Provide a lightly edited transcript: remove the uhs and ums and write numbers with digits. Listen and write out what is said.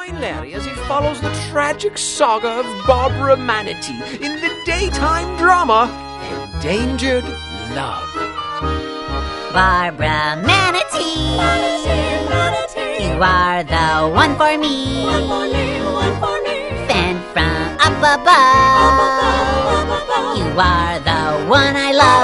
join Larry as he follows the tragic saga of Barbara Manatee in the daytime drama Endangered Love. Barbara Manatee, you are the one for me, sent from up above. You are the one I love.